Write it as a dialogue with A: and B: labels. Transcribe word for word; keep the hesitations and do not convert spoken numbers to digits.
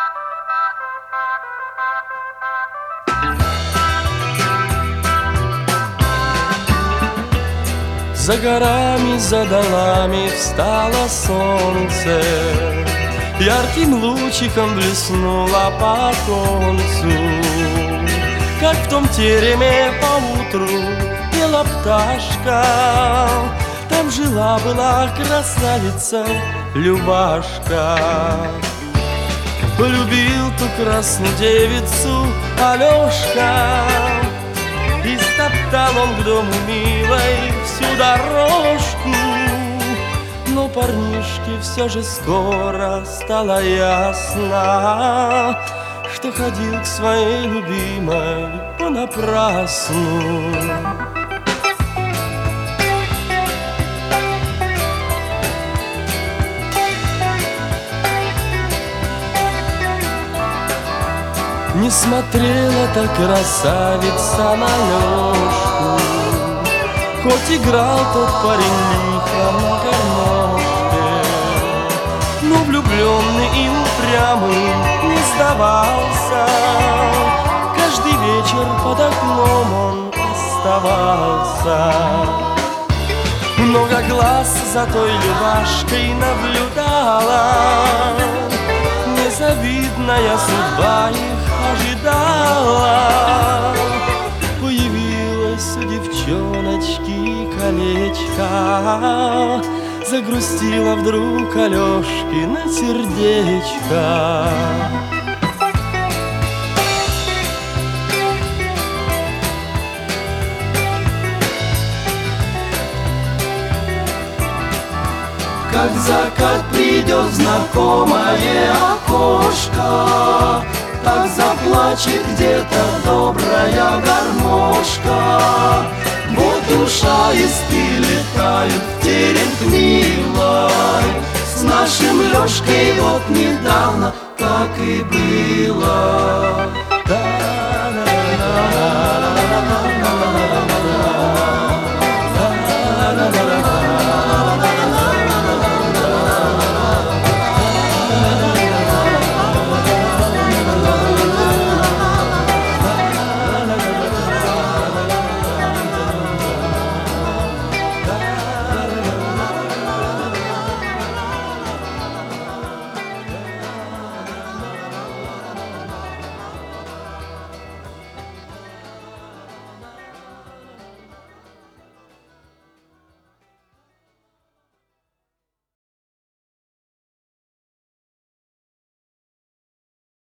A: За горами, за долами встало солнце, ярким лучиком блеснуло по оконцу. Как в том тереме поутру пела пташка, там жила-была красавица Любашка. Полюбил ту красную девицу Алешка, и стоптал он к дому милой всю дорожку. Но парнишке все же скоро стало ясно, что ходил к своей любимой понапрасну. Не смотрела та красавица на Лёшку, хоть играл тот парень лихо на гармошке, но влюбленный и упрямый не сдавался. Каждый вечер под окном он оставался. Много глаз за той Любашкой наблюдала, незавидная судьба их ожидала. Появилось у девчоночки колечко, загрустила вдруг Алешкино сердечко. Как закат придет в знакомое окошко, так заплачет где-то добрая гармошка. Вот душа из летают в терем к милой, с нашим Лёшкой вот недавно так и было. Да.